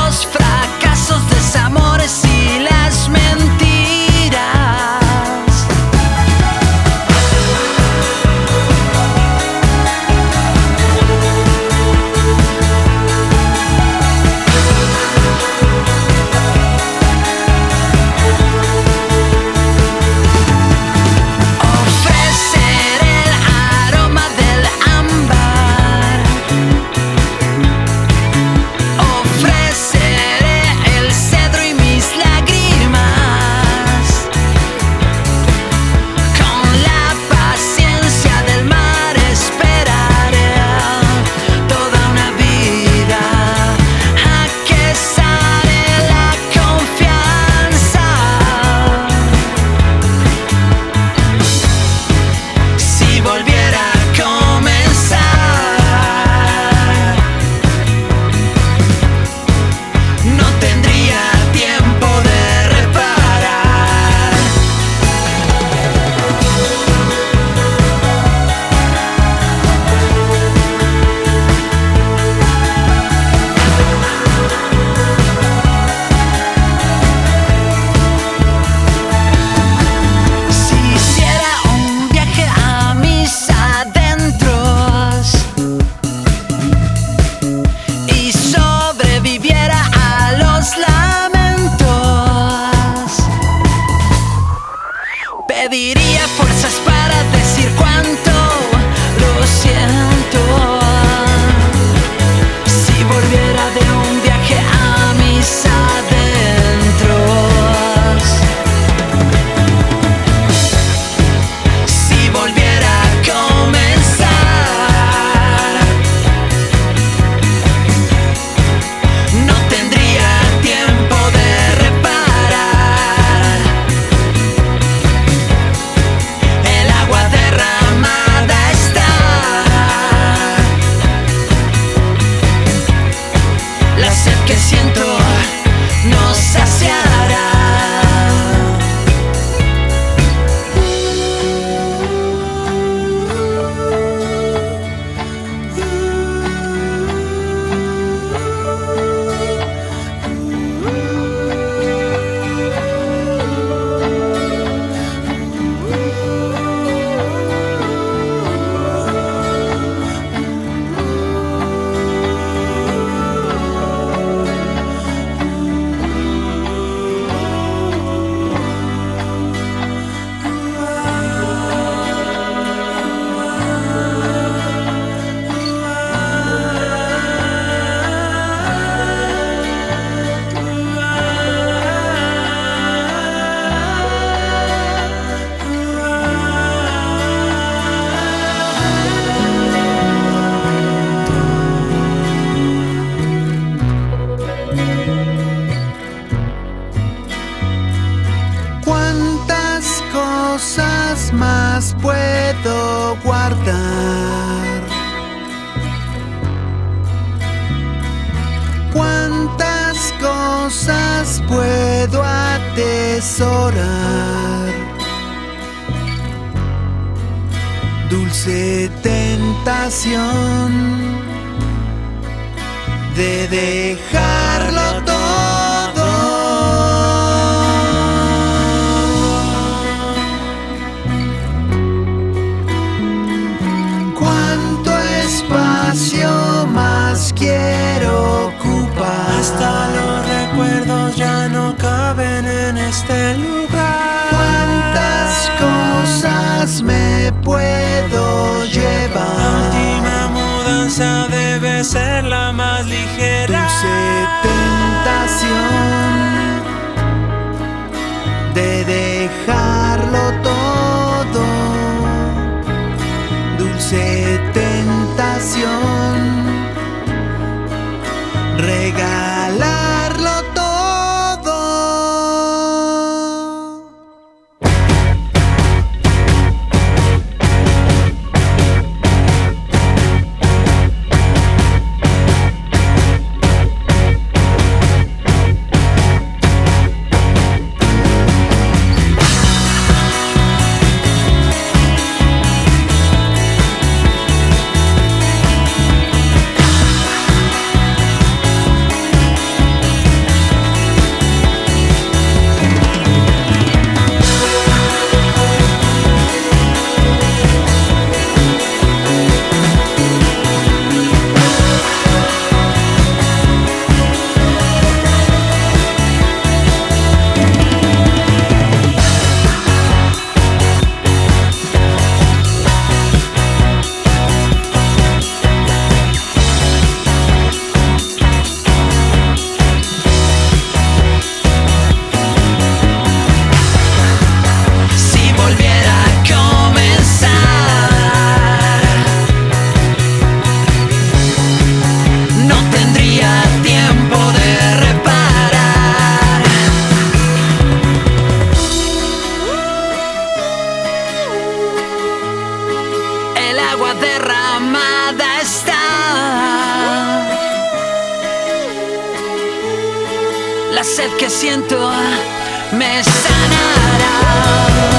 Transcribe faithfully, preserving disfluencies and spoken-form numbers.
Pediría fuerzas para decir cuánto lo siento. Si volviera de un viaje a mis adentros, si volviera a comenzar, no tendría tiempo de reparar el agua derramada está. La sed que siento no saciará. ¿Cuántas cosas más puedo guardar? ¿Cuántas cosas puedo atesorar? Dulce tentación de dejarlo todo. ¿Cuánto espacio más quiero ocupar? Hasta los recuerdos ya no caben en este lugar. ¿Cuántas cosas me puedo La llevar? última mudanza debe ser la más ligera. Dulce tentación de dejarlo todo. Dulce tentación regalarlo todo. sed que siento me sanará.